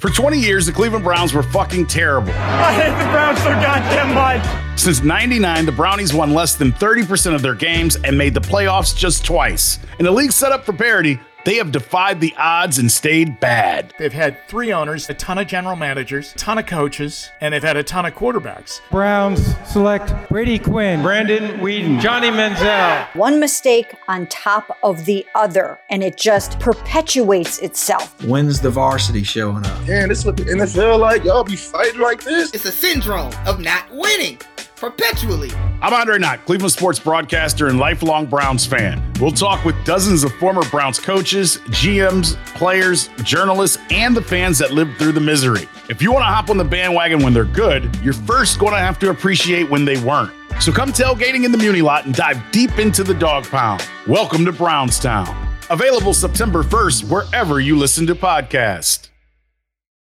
For 20 years, the Cleveland Browns were fucking terrible. I hate the Browns so goddamn much. Since '99, the Brownies won less than 30% of their games and made the playoffs just twice. In a league set up for parity, they have defied the odds and stayed bad. They've had 3 owners, a ton of general managers, a ton of coaches, and they've had a ton of quarterbacks. Browns select Brady Quinn, Brandon Weeden, Johnny Manziel. One mistake on top of the other, and it just perpetuates itself. When's the varsity showing up? Man, this is what the NFL like. Y'all be fighting like this? It's a syndrome of not winning perpetually. I'm Andre Knott, Cleveland sports broadcaster and lifelong Browns fan. We'll talk with dozens of former Browns coaches, GMs, players, journalists, and the fans that lived through the misery. If you want to hop on the bandwagon when they're good, you're first going to have to appreciate when they weren't. So come tailgating in the Muni Lot and dive deep into the dog pound. Welcome to Brownstown. Available September 1st wherever you listen to podcasts.